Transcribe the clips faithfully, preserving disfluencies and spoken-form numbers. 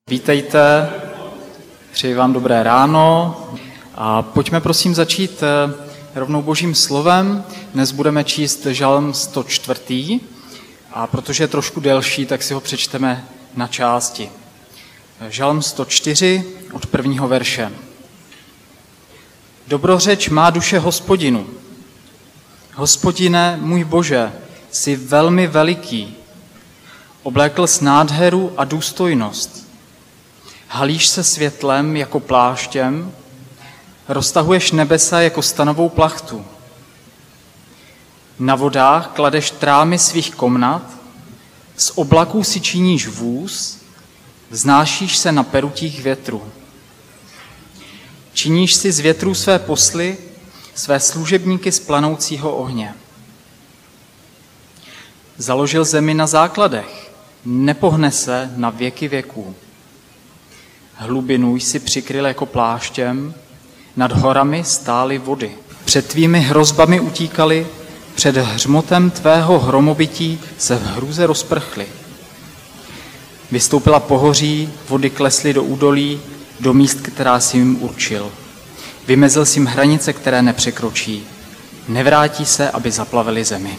Vítejte, přeji vám dobré ráno a pojďme prosím začít rovnou Božím slovem. Dnes budeme číst žalm sto čtyři a protože je trošku delší, tak si ho přečteme na části. Žalm sto čtyři od prvního verše. Dobrořeč má duše Hospodinu. Hospodine, můj Bože, jsi velmi veliký. Oblékl s nádheru a důstojnost. Halíš se světlem jako pláštěm, roztahuješ nebesa jako stanovou plachtu. Na vodách kladeš trámy svých komnat, z oblaků si činíš vůz, vznášíš se na perutích větru. Činíš si z větrů své posly, své služebníky z planoucího ohně. Založil zemi na základech, nepohne se na věky věků. Hlubinu jsi přikryl jako pláštěm, nad horami stály vody. Před tvými hrozbami utíkali, před hřmotem tvého hromobití se v hrůze rozprchly. Vystoupila pohoří, vody klesly do údolí, do míst, která jsi jim určil. Vymezil jsi jim hranice, které nepřekročí. Nevrátí se, aby zaplavili zemi.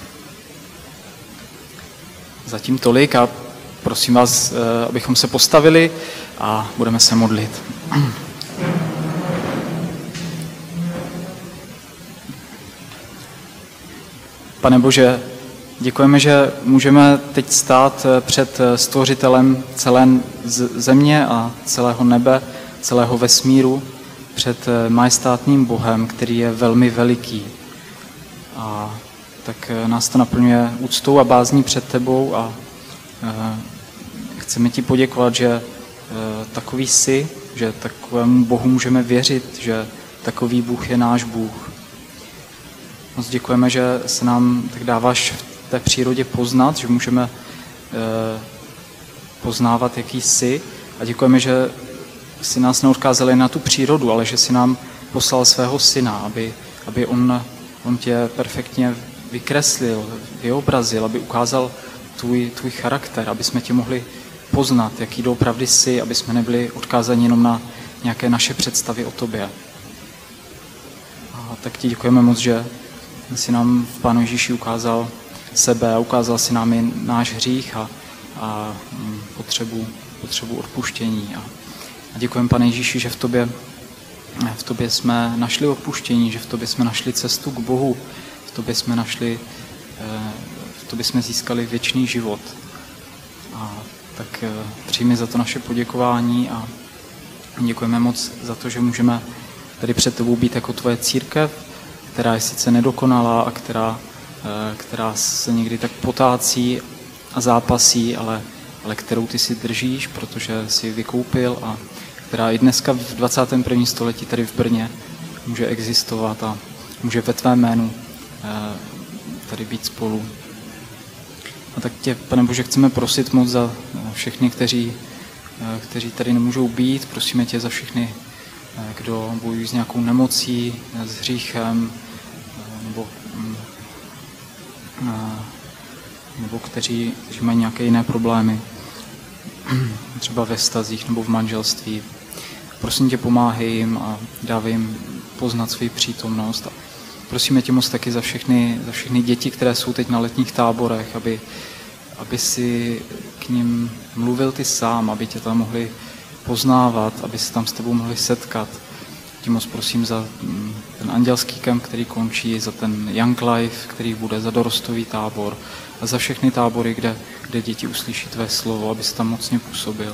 Zatím tolik a prosím vás, abychom se postavili a budeme se modlit. Pane Bože, děkujeme, že můžeme teď stát před Stvořitelem celé země a celého nebe, celého vesmíru, před majestátným Bohem, který je velmi veliký. A tak nás to naplňuje úctou a bázní před tebou a chceme ti poděkovat, že takový jsi, že takovému Bohu můžeme věřit, že takový Bůh je náš Bůh. Moc děkujeme, že se nám tak dáváš v té přírodě poznat, že můžeme poznávat, jaký jsi, a děkujeme, že jsi nás neodkázal jen na tu přírodu, ale že jsi nám poslal svého syna, aby, aby on, on tě perfektně vykreslil, vyobrazil, aby ukázal tvůj, tvůj charakter, aby jsme tě mohli poznat, jaký doopravdy jsi, aby jsme nebyli odkázáni jenom na nějaké naše představy o tobě. A tak ti děkujeme moc, že jsi nám v Pánu Ježíši ukázal sebe a ukázal si nám i náš hřích a, a potřebu, potřebu odpuštění. A, a děkujeme, Pane Ježíši, že v tobě, v tobě jsme našli odpuštění, že v tobě jsme našli cestu k Bohu, v tobě jsme našli, v tobě jsme získali věčný život. A tak přijmi za to naše poděkování a děkujeme moc za to, že můžeme tady před tebou být jako tvoje církev, která je sice nedokonalá a která, která se někdy tak potácí a zápasí, ale, ale kterou ty si držíš, protože jsi ji vykoupil a která i dneska v dvacátém prvním století tady v Brně může existovat a může ve tvém jménu tady být spolu. A tak tě, Pane Bože, chceme prosit moc za všechny, kteří, kteří tady nemůžou být. Prosíme tě za všechny, kdo bojují s nějakou nemocí, s hříchem, nebo, nebo kteří, kteří mají nějaké jiné problémy, třeba ve vztazích nebo v manželství. Prosím tě, pomáhej jim a dávej jim poznat svou přítomnost. A prosíme tě moc taky za všechny, za všechny děti, které jsou teď na letních táborech, aby, aby si k nim mluvil ty sám, aby tě tam mohli poznávat, aby se tam s tebou mohli setkat. Tě moc prosím za ten andělský kemp, který končí, za ten Young Life, který bude, za dorostový tábor a za všechny tábory, kde, kde děti uslyší tvé slovo, aby se tam mocně působil.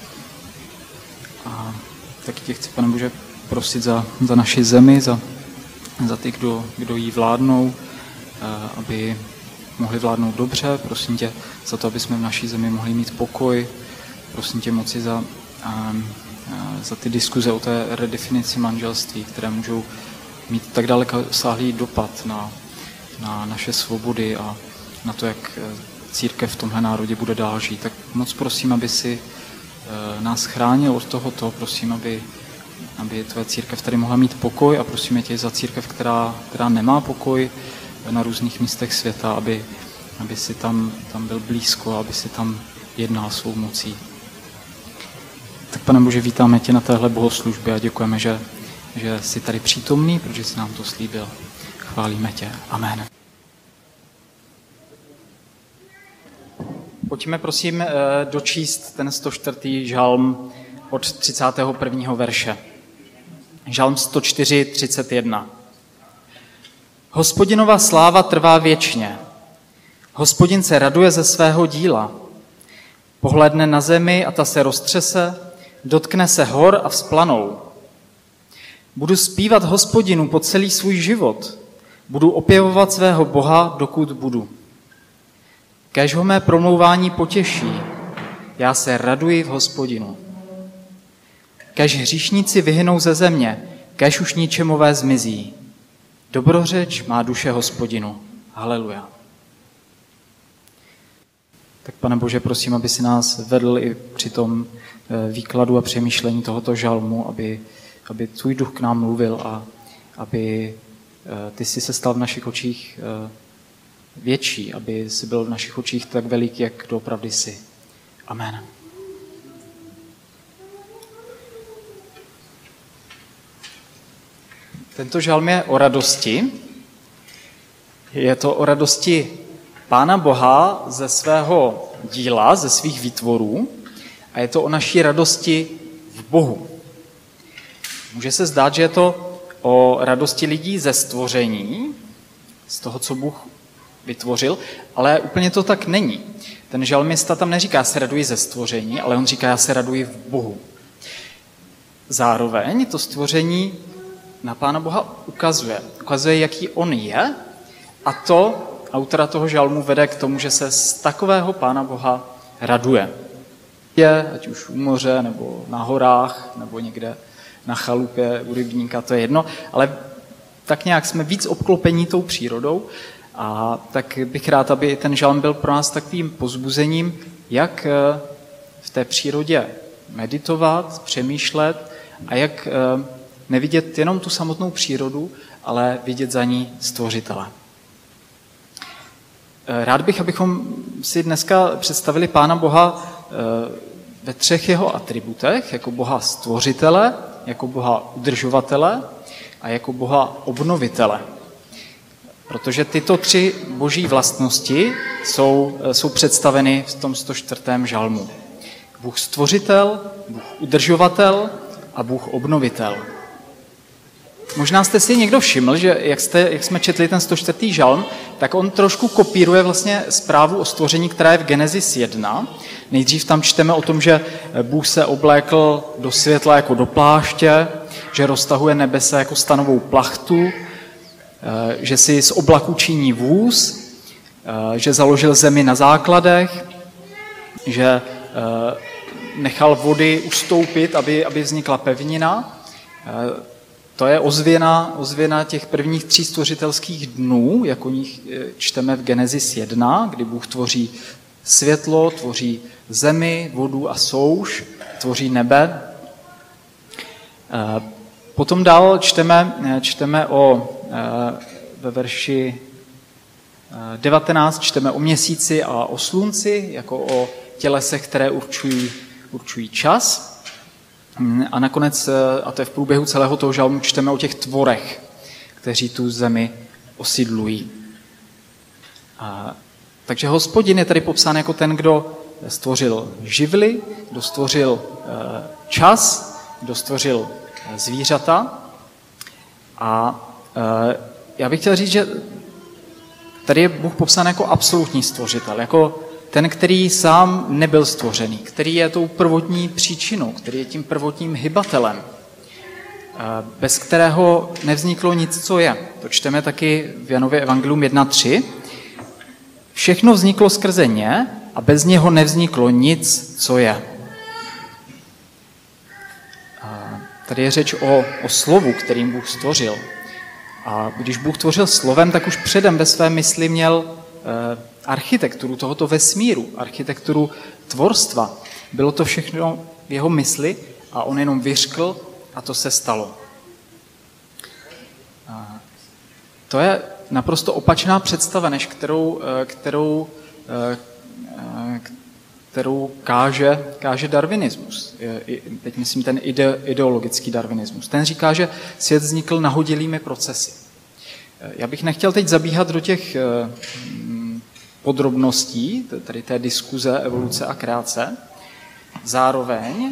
A taky tě chci, Pane Bože, prosit za, za naši zemi, za, za ty, kdo, kdo jí vládnou, aby mohli vládnout dobře. Prosím tě za to, aby jsme v naší zemi mohli mít pokoj. Prosím tě moci za, za ty diskuze o té redefinici manželství, které můžou mít tak dalekosáhlý dopad na, na naše svobody a na to, jak církev v tomhle národě bude dál žít. Tak moc prosím, aby si nás chránil od tohoto. Prosím, aby, aby tvoje církev tady mohla mít pokoj a prosíme tě za církev, která, která nemá pokoj na různých místech světa, aby, aby si tam, tam byl blízko, aby si tam jednal svou mocí. Pane Bože, vítáme tě na téhle bohoslužbě a děkujeme, že, že jsi tady přítomný, protože jsi nám to slíbil. Chválíme tě. Amen. Pojďme prosím dočíst ten sto čtvrtý žalm od třicátého prvního verše. Žalm sto čtyři, třicet jedna. Hospodinova sláva trvá věčně. Hospodin se raduje ze svého díla. Pohlédne na zemi a ta se roztřese, dotkne se hor a vzplanou. Budu zpívat Hospodinu po celý svůj život. Budu opěvovat svého Boha, dokud budu. Kéž ho mé promlouvání potěší. Já se raduji v Hospodinu. Kéž hříšníci vyhynou ze země, kéž už ničemové zmizí. Dobrořeč má duše Hospodinu. Haleluja. Tak Pane Bože, prosím, aby si nás vedl i při tom výkladu a přemýšlení tohoto žalmu, aby, aby tvůj duch k nám mluvil a aby ty jsi se stal v našich očích větší, aby jsi byl v našich očích tak veliký, jak doopravdy jsi. Amen. Tento žalm je o radosti. Je to o radosti Pána Boha ze svého díla, ze svých výtvorů a je to o naší radosti v Bohu. Může se zdát, že je to o radosti lidí ze stvoření, z toho, co Bůh vytvořil, ale úplně to tak není. Ten žalmista tam neříká, já se raduji ze stvoření, ale on říká, já se raduji v Bohu. Zároveň to stvoření na Pána Boha ukazuje. Ukazuje, jaký on je a to autora toho žalmu vede k tomu, že se z takového Pána Boha raduje. Je, ať už u moře, nebo na horách, nebo někde na chalupě u rybníka, to je jedno, ale tak nějak jsme víc obklopení tou přírodou a tak bych rád, aby ten žalm byl pro nás takovým povzbuzením, jak v té přírodě meditovat, přemýšlet a jak nevidět jenom tu samotnou přírodu, ale vidět za ní stvořitele. Rád bych, abychom si dneska představili Pána Boha ve třech jeho atributech, jako Boha stvořitele, jako Boha udržovatele a jako Boha obnovitele. Protože tyto tři boží vlastnosti jsou, jsou představeny v tom sto čtvrtém žalmu. Bůh stvořitel, Bůh udržovatel a Bůh obnovitel. Možná jste si někdo všiml, že jak, jste, jak jsme četli ten sto čtvrtý žalm, tak on trošku kopíruje vlastně zprávu o stvoření, která je v Genesis jedna. Nejdřív tam čteme o tom, že Bůh se oblékl do světla jako do pláště, že roztahuje nebese jako stanovou plachtu, že si z oblaku činí vůz, že založil zemi na základech, že nechal vody ustoupit, aby, aby vznikla pevnina. To je ozvěna, ozvěna těch prvních tří stvořitelských dnů, jak o nich čteme v Genesis jedna, kdy Bůh tvoří světlo, tvoří zemi, vodu a souš, tvoří nebe. Potom dál čteme, čteme o, ve verši devatenáct čteme o měsíci a o slunci, jako o tělesech, které určují, určují čas. A nakonec, a to je v průběhu celého toho žalmu, čteme o těch tvorech, kteří tu zemi osidlují. A, takže Hospodin je tady popsán jako ten, kdo stvořil živly, kdo stvořil čas, kdo stvořil zvířata. A já bych chtěl říct, že tady je Bůh popsán jako absolutní stvořitel, jako ten, který sám nebyl stvořený, který je tou prvotní příčinou, který je tím prvotním hybatelem, bez kterého nevzniklo nic, co je. To čteme taky v Janově evangelium jedna tři. Všechno vzniklo skrze ně a bez něho nevzniklo nic, co je. Tady je řeč o, o slovu, kterým Bůh stvořil. A když Bůh tvořil slovem, tak už předem ve své mysli měl eh, architekturu tohoto vesmíru, architekturu tvorstva. Bylo to všechno v jeho mysli a on jenom vyřkl a to se stalo. A to je naprosto opačná představa, než kterou, kterou kterou káže, káže darwinismus. Teď myslím ten ide, ideologický darwinismus. Ten říká, že svět vznikl nahodilými procesy. Já bych nechtěl teď zabíhat do těch podrobností, tedy té diskuze evoluce a kreace. Zároveň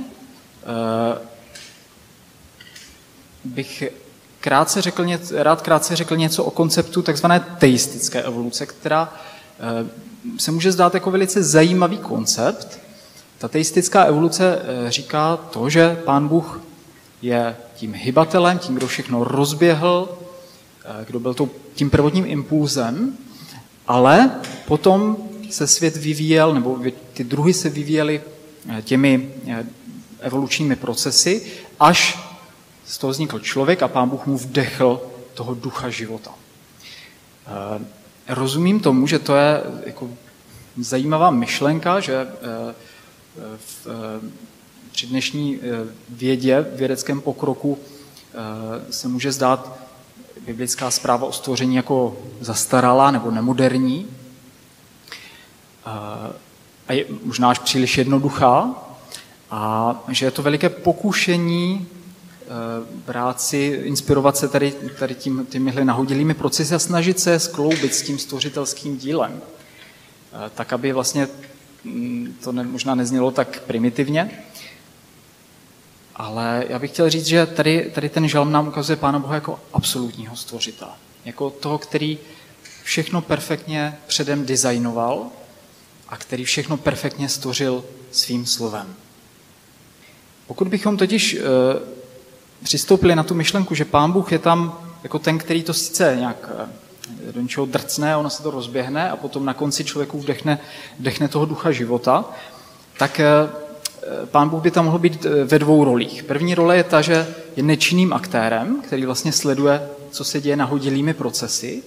bych krátce řekl, rád krátce řekl něco o konceptu takzvané teistické evoluce, která se může zdát jako velice zajímavý koncept. Ta teistická evoluce říká to, že Pán Bůh je tím hybatelem, tím, kdo všechno rozběhl, kdo byl tím prvotním impulzem, ale potom se svět vyvíjel, nebo ty druhy se vyvíjely těmi evolučními procesy, až z toho vznikl člověk a Pán Bůh mu vdechl toho ducha života. Rozumím tomu, že to je jako zajímavá myšlenka, že v, při dnešní vědě, vědeckém pokroku se může zdát biblická zpráva o stvoření jako zastaralá nebo nemoderní a je možná až příliš jednoduchá a že je to veliké pokušení brát si, inspirovat se tady, tady tím, těmihle nahodilými procesy a snažit se skloubit s tím stvořitelským dílem. Tak, aby vlastně to ne, možná neznělo tak primitivně, ale já bych chtěl říct, že tady, tady ten žalm nám ukazuje Pána Boha jako absolutního stvořitele. Jako toho, který všechno perfektně předem designoval a který všechno perfektně stvořil svým slovem. Pokud bychom totiž e, přistoupili na tu myšlenku, že Pán Bůh je tam jako ten, který to sice nějak do něčeho drcne, ono se to rozběhne a potom na konci člověku vdechne, vdechne toho ducha života, tak Pán Bůh by tam mohl být ve dvou rolích. První role je ta, že je nečinným aktérem, který vlastně sleduje, co se děje nahodilými procesy.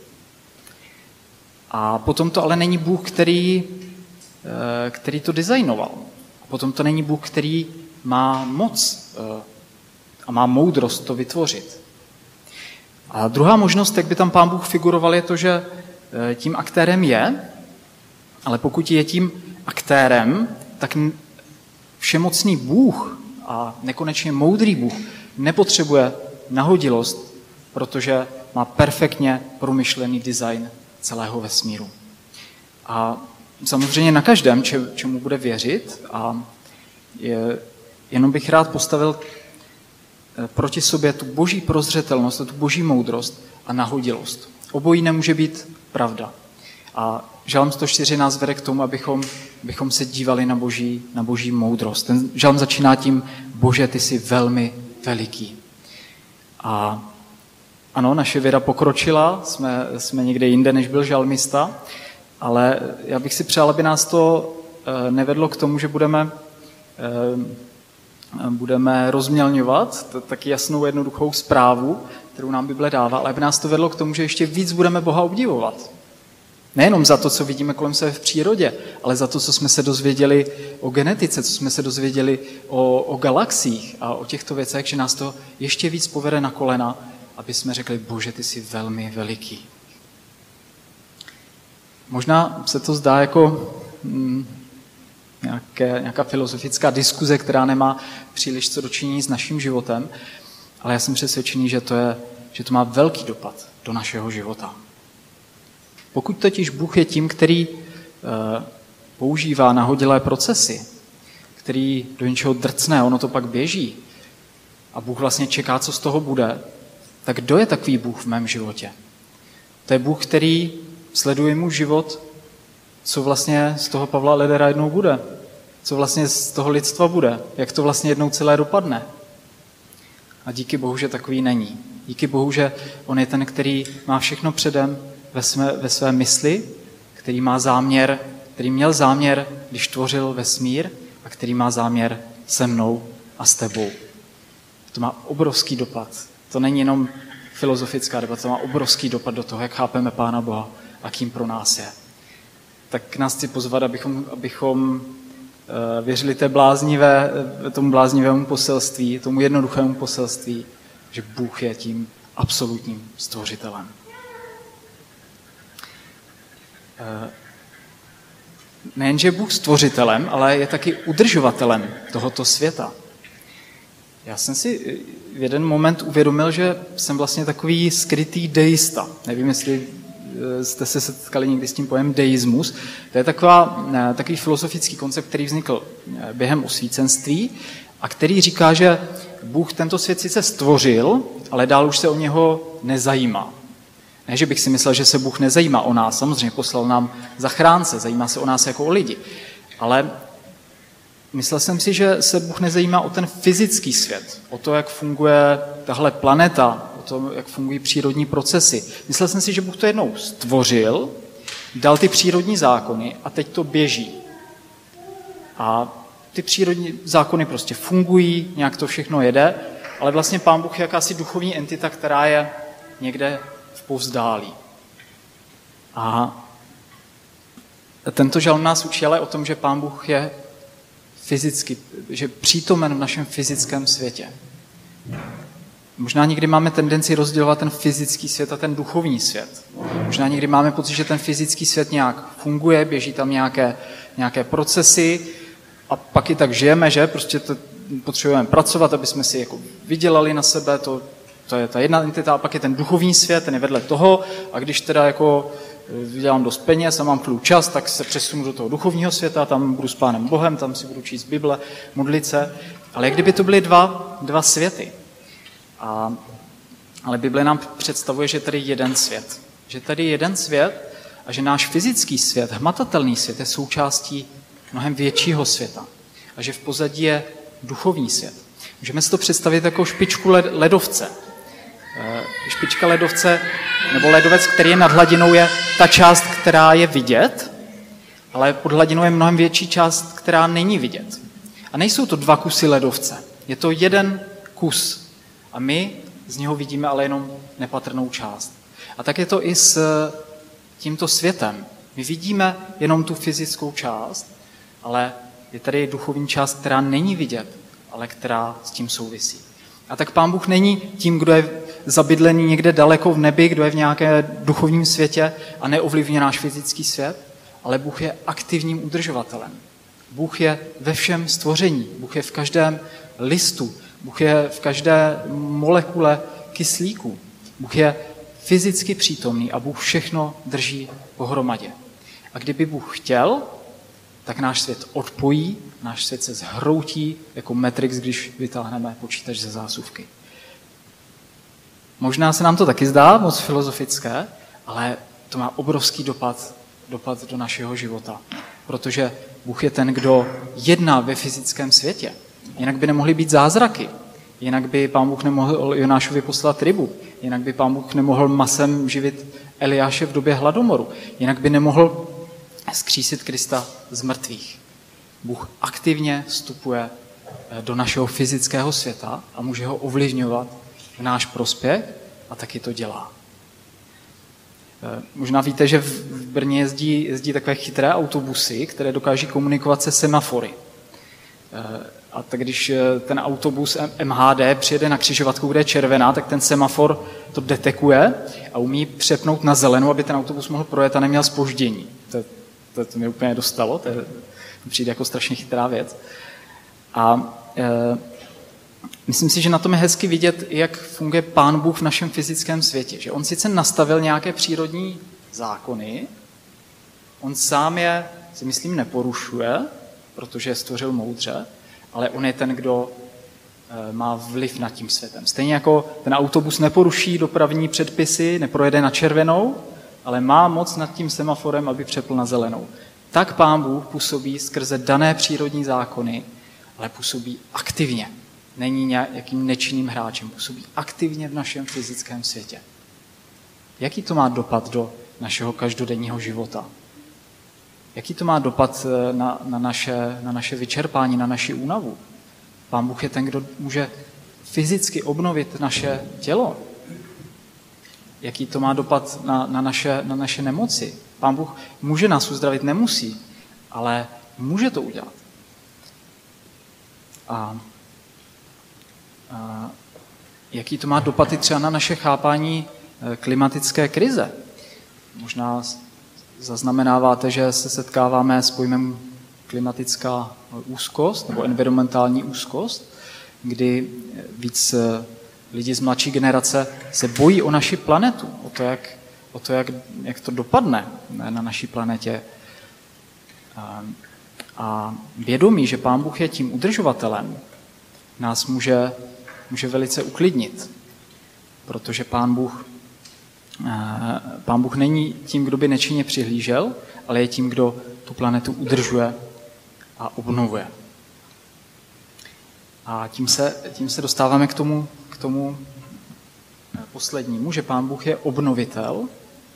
A potom to ale není Bůh, který, který to designoval. A potom to není Bůh, který má moc a má moudrost to vytvořit. A druhá možnost, jak by tam Pán Bůh figuroval, je to, že tím aktérem je, ale pokud je tím aktérem, tak všemocný Bůh a nekonečně moudrý Bůh nepotřebuje nahodilost, protože má perfektně promyšlený design celého vesmíru. A samozřejmě na každém, čemu bude věřit, a je, jenom bych rád postavil proti sobě tu boží prozřetelnost, tu boží moudrost a nahodilost. Obojí nemůže být pravda. A žalm sto čtyři nás vede k tomu, abychom, abychom se dívali na boží, na boží moudrost. Ten žalm začíná tím, Bože, ty jsi velmi veliký. A ano, naše věda pokročila, jsme, jsme někde jinde, než byl žalmista, ale já bych si přál, aby nás to nevedlo k tomu, že budeme, budeme rozmělňovat taky jasnou, jednoduchou zprávu, kterou nám Bible dává, ale aby nás to vedlo k tomu, že ještě víc budeme Boha obdivovat. Nejenom za to, co vidíme kolem sebe v přírodě, ale za to, co jsme se dozvěděli o genetice, co jsme se dozvěděli o, o galaxiích a o těchto věcech, že nás to ještě víc povede na kolena, aby jsme řekli, Bože, ty jsi velmi veliký. Možná se to zdá jako hm, nějaké, nějaká filozofická diskuze, která nemá příliš co dočinění s naším životem, ale já jsem přesvědčený, že to, je, že to má velký dopad do našeho života. Pokud totiž Bůh je tím, který e, používá nahodilé procesy, který do něčeho drcne, ono to pak běží a Bůh vlastně čeká, co z toho bude, tak kdo je takový Bůh v mém životě? To je Bůh, který sleduje mu život, co vlastně z toho Pavla Ledera jednou bude, co vlastně z toho lidstva bude, jak to vlastně jednou celé dopadne. A díky Bohu, že takový není. Díky Bohu, že on je ten, který má všechno předem ve své, ve své mysli, který má záměr, který měl záměr, když tvořil vesmír a který má záměr se mnou a s tebou. To má obrovský dopad. To není jenom filozofická debata, to má obrovský dopad do toho, jak chápeme Pána Boha a kým pro nás je. Tak nás chci pozvat, abychom, abychom věřili té bláznivé, tomu bláznivému poselství, tomu jednoduchému poselství, že Bůh je tím absolutním stvořitelem. nejenže je Bůh stvořitelem, ale je taky udržovatelem tohoto světa. Já jsem si v jeden moment uvědomil, že jsem vlastně takový skrytý deista. Nevím, jestli jste se setkali někdy s tím pojemem deismus. To je taková, takový filozofický koncept, který vznikl během osvícenství a který říká, že Bůh tento svět sice stvořil, ale dál už se o něho nezajímá. Ne, že bych si myslel, že se Bůh nezajímá o nás, samozřejmě poslal nám zachránce, zajímá se o nás jako o lidi. Ale myslel jsem si, že se Bůh nezajímá o ten fyzický svět, o to, jak funguje tahle planeta, o to, jak fungují přírodní procesy. Myslel jsem si, že Bůh to jednou stvořil, dal ty přírodní zákony a teď to běží. A ty přírodní zákony prostě fungují, nějak to všechno jede, ale vlastně Pán Bůh je jakási duchovní entita, která je někde v povzdálí. A tento žalm nás učí ale o tom, že Pán Bůh je fyzicky, že přítomen v našem fyzickém světě. Možná někdy máme tendenci rozdělovat ten fyzický svět a ten duchovní svět. Možná někdy máme pocit, že ten fyzický svět nějak funguje, běží tam nějaké, nějaké procesy a pak i tak žijeme, že? Prostě to potřebujeme pracovat, aby jsme si jako vydělali na sebe, to, to je ta jedna entita, a pak je ten duchovní svět, ten je vedle toho a když teda jako vydělám dost peněz a mám chvíli čas, tak se přesunu do toho duchovního světa, tam budu s Pánem Bohem, tam si budu číst Bible, modlit se. Ale jak kdyby to byly dva, dva světy. A, ale Bible nám představuje, že tady je jeden svět. Že tady je jeden svět a že náš fyzický svět, hmatatelný svět je součástí mnohem většího světa. A že v pozadí je duchovní svět. Můžeme si to představit jako špičku ledovce. Špička ledovce nebo ledovec, který je nad hladinou, je ta část, která je vidět, ale pod hladinou je mnohem větší část, která není vidět. A nejsou to dva kusy ledovce, je to jeden kus. A my z něho vidíme ale jenom nepatrnou část. A tak je to i s tímto světem. My vidíme jenom tu fyzickou část, ale je tady duchovní část, která není vidět, ale která s tím souvisí. A tak Pán Bůh není tím, kdo je zabydlený někde daleko v nebi, kdo je v nějaké duchovním světě a neovlivňuje náš fyzický svět, ale Bůh je aktivním udržovatelem. Bůh je ve všem stvoření, Bůh je v každém listu, Bůh je v každé molekule kyslíku. Bůh je fyzicky přítomný a Bůh všechno drží pohromadě. A kdyby Bůh chtěl, tak náš svět odpojí, náš svět se zhroutí jako Matrix, když vytáhneme počítač ze zásuvky. Možná se nám to taky zdá moc filozofické, ale to má obrovský dopad, dopad do našeho života. Protože Bůh je ten, kdo jedná ve fyzickém světě. Jinak by nemohly být zázraky. Jinak by Pán Bůh nemohl Jonášovi poslat rybu. Jinak by Pán Bůh nemohl masem živit Eliáše v době hladomoru. Jinak by nemohl vzkřísit Krista z mrtvých. Bůh aktivně vstupuje do našeho fyzického světa a může ho ovlivňovat v náš prospěch a taky to dělá. Možná víte, že v Brně jezdí, jezdí takové chytré autobusy, které dokáží komunikovat se semafory. A tak když ten autobus M H D přijede na křižovatku, kde je červená, tak ten semafor to detekuje a umí přepnout na zelenou, aby ten autobus mohl projet a neměl zpoždění. To, to, to mě úplně dostalo, to, je, to přijde jako strašně chytrá věc. A e, myslím si, že na tom je hezky vidět, jak funguje Pán Bůh v našem fyzickém světě. Že on sice nastavil nějaké přírodní zákony, on sám je, si myslím, neporušuje, protože je stvořil moudře, ale on je ten, kdo má vliv nad tím světem. Stejně jako ten autobus neporuší dopravní předpisy, neprojede na červenou, ale má moc nad tím semaforem, aby přepl na zelenou. Tak Pán Bůh působí skrze dané přírodní zákony, ale působí aktivně. Není nějakým nečinným hráčem, působí aktivně v našem fyzickém světě. Jaký to má dopad do našeho každodenního života? Jaký to má dopad na, na, naše, na naše vyčerpání, na naši únavu? Pán Bůh je ten, kdo může fyzicky obnovit naše tělo. Jaký to má dopad na, na, naše, na naše nemoci? Pán Bůh může nás uzdravit, nemusí, ale může to udělat. A, a jaký to má dopad i třeba na naše chápání klimatické krize? Možná zaznamenáváte, že se setkáváme s pojmem klimatická úzkost nebo environmentální úzkost, kdy víc lidí z mladší generace se bojí o naši planetu, o to, jak, o to, jak, jak to dopadne na naší planetě. A vědomí, že Pán Bůh je tím udržovatelem, nás může, může velice uklidnit, protože Pán Bůh, Pán Bůh není tím, kdo by nečinně přihlížel, ale je tím, kdo tu planetu udržuje a obnovuje. A tím se, tím se dostáváme k tomu, k tomu poslednímu, že Pán Bůh je obnovitel.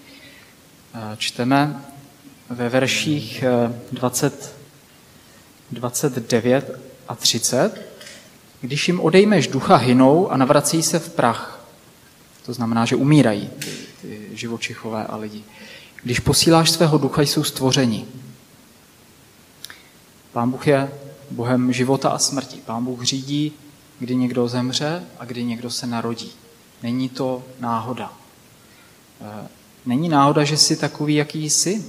Čteme ve verších dvacet, dvacet devět a třicet. Když jim odejmeš ducha, hynou a navrací se v prach. To znamená, že umírají ty, ty živočichové a lidi. Když posíláš svého ducha, jsou stvořeni. Pán Bůh je Bohem života a smrti. Pán Bůh řídí, kdy někdo zemře a kdy někdo se narodí. Není to náhoda. Není náhoda, že jsi takový, jaký jsi.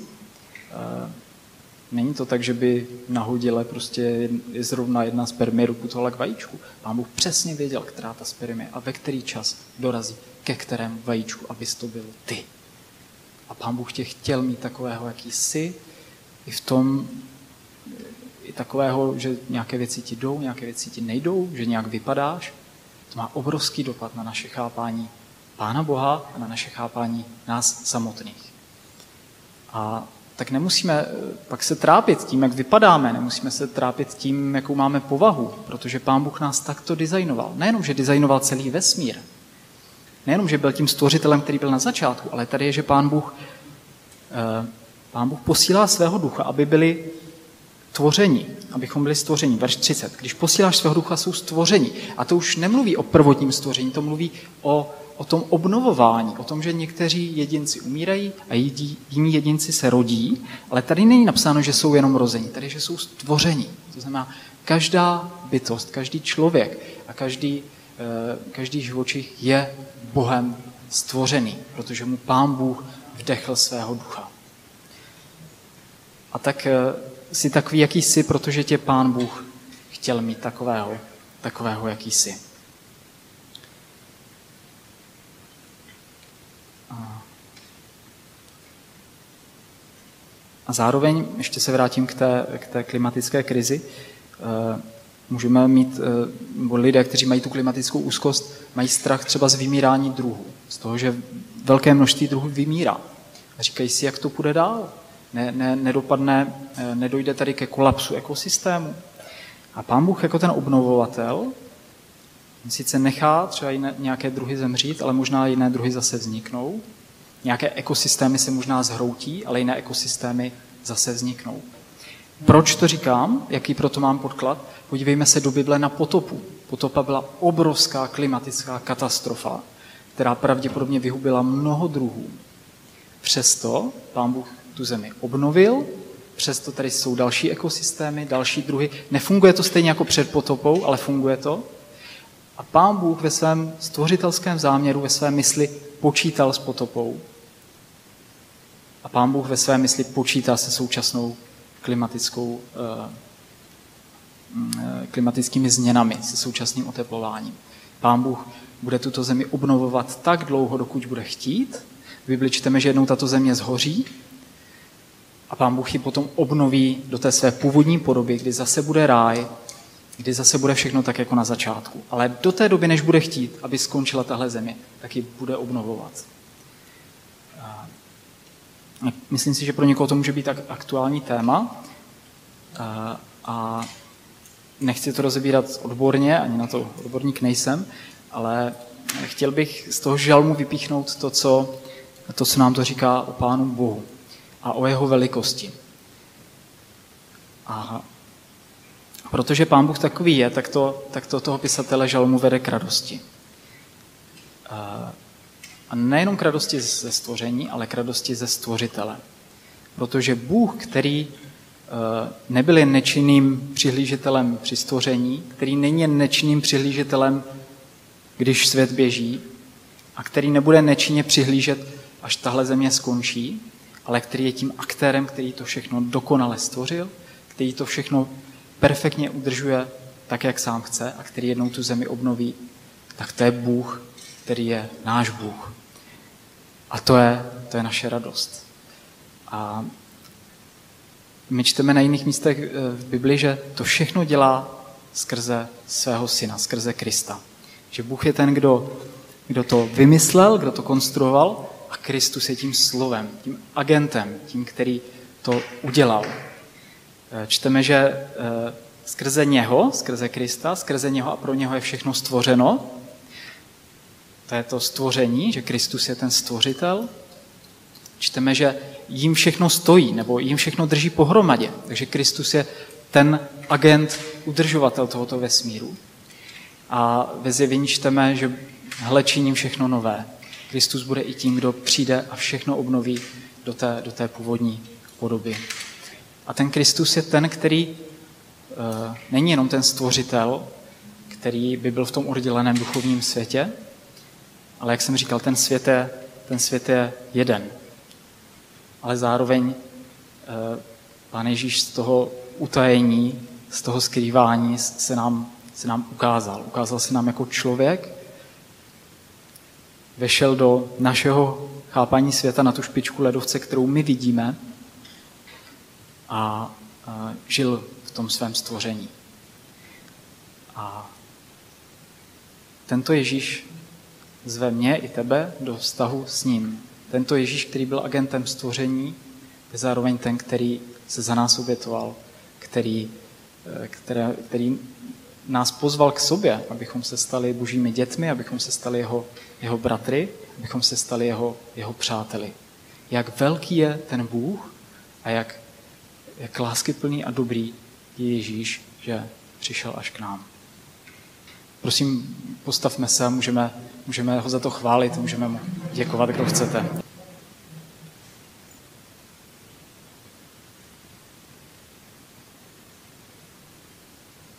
Není to tak, že by nahodile prostě je zrovna jedna spermie putovala k vajíčku. Pán Bůh přesně věděl, která ta spermie a ve který čas dorazí ke kterému vajíčku, abys to byl ty. A Pán Bůh tě chtěl mít takového, jaký jsi, i v tom, i takového, že nějaké věci ti jdou, nějaké věci ti nejdou, že nějak vypadáš. To má obrovský dopad na naše chápání Pána Boha a na naše chápání nás samotných. A tak nemusíme pak se trápit tím, jak vypadáme, nemusíme se trápit tím, jakou máme povahu, protože Pán Bůh nás takto designoval. Nejenom, že designoval celý vesmír, nejenom, že byl tím stvořitelem, který byl na začátku, ale tady je, že Pán Bůh, Pán Bůh posílá svého ducha, aby byli tvoření, abychom byli stvoření. Verš třicet. Když posíláš svého ducha, jsou stvoření. A to už nemluví o prvotním stvoření, to mluví o, o tom obnovování, o tom, že někteří jedinci umírají a jiní jedinci se rodí, ale tady není napsáno, že jsou jenom rození, tady, že jsou stvoření. To znamená, každá bytost, každý člověk a každý, každý živočich je Bohem stvořený, protože mu Pán Bůh vdechl svého ducha. A tak jsi takový, jaký jsi, protože tě Pán Bůh chtěl mít takového, takového, jaký jsi. A zároveň, ještě se vrátím k té, k té klimatické krizi, můžeme mít, nebo lidé, kteří mají tu klimatickou úzkost, mají strach třeba z vymírání druhů, z toho, že velké množství druhů vymírá. A říkají si, jak to půjde dál. Ne, ne, nedopadne, nedojde tady ke kolapsu ekosystému. A Pán Bůh jako ten obnovovatel, on sice nechá třeba jiné, nějaké druhy zemřít, ale možná jiné druhy zase vzniknou. Nějaké ekosystémy se možná zhroutí, ale jiné ekosystémy zase vzniknou. Proč to říkám? Jaký proto mám podklad? Podívejme se do Bible na potopu. Potopa byla obrovská klimatická katastrofa, která pravděpodobně vyhubila mnoho druhů. Přesto Pán Bůh tu zemi obnovil, přesto tady jsou další ekosystémy, další druhy. Nefunguje to stejně jako před potopou, ale funguje to. A Pán Bůh ve svém stvořitelském záměru, ve své mysli počítal s potopou. A Pán Bůh ve své mysli počítá se současnou klimatickou, klimatickými změnami, se současným oteplováním. Pán Bůh bude tuto zemi obnovovat tak dlouho, dokud bude chtít. V Bibli čteme, že jednou tato země zhoří a Pán Bůh ji potom obnoví do té své původní podoby, kdy zase bude ráj, kdy zase bude všechno tak, jako na začátku. Ale do té doby, než bude chtít, aby skončila tahle země, tak ji bude obnovovat. Myslím si, že pro někoho to může být aktuální téma a nechci to rozebírat odborně, ani na to odborník nejsem, ale chtěl bych z toho žalmu vypíchnout to, co, to, co nám to říká o Pánu Bohu a o jeho velikosti. A protože Pán Bůh takový je, tak to, tak to toho pisatele žalmu vede k radosti. A nejenom k radosti ze stvoření, ale k radosti ze stvořitele. Protože Bůh, který nebyl jen nečinným přihlížitelem při stvoření, který není jen nečinným přihlížitelem, když svět běží, a který nebude nečinně přihlížet, až tahle země skončí, ale který je tím aktérem, který to všechno dokonale stvořil, který to všechno perfektně udržuje tak, jak sám chce a který jednou tu zemi obnoví, tak to je Bůh, který je náš Bůh. A to je, to je naše radost. A my čteme na jiných místech v Bibli, že to všechno dělá skrze svého syna, skrze Krista. Že Bůh je ten, kdo, kdo to vymyslel, kdo to konstruoval a Kristus je tím slovem, tím agentem, tím, který to udělal. Čteme, že skrze něho, skrze Krista, skrze něho a pro něho je všechno stvořeno. To je to stvoření, že Kristus je ten stvořitel. Čteme, že jim všechno stojí, nebo jim všechno drží pohromadě. Takže Kristus je ten agent, udržovatel tohoto vesmíru. A ve Zjevení čteme, že hle, činím všechno nové. Kristus bude i tím, kdo přijde a všechno obnoví do té, do té původní podoby. A ten Kristus je ten, který uh, není jenom ten stvořitel, který by byl v tom odděleném duchovním světě, ale jak jsem říkal, ten svět je, ten svět je jeden. Ale zároveň uh, Pán Ježíš z toho utajení, z toho skrývání se nám, se nám ukázal. Ukázal se nám jako člověk, vešel do našeho chápání světa na tu špičku ledovce, kterou my vidíme, a, a žil v tom svém stvoření. A tento Ježíš zve mě i tebe do vztahu s ním. Tento Ježíš, který byl agentem stvoření, je zároveň ten, který se za nás obětoval, který, které, který nás pozval k sobě, abychom se stali božími dětmi, abychom se stali jeho, jeho bratry, abychom se stali jeho, jeho přáteli. Jak velký je ten Bůh a jak, jak láskyplný a dobrý je Ježíš, že přišel až k nám. Prosím, postavme se a můžeme, můžeme ho za to chválit, můžeme mu děkovat, kdo chcete.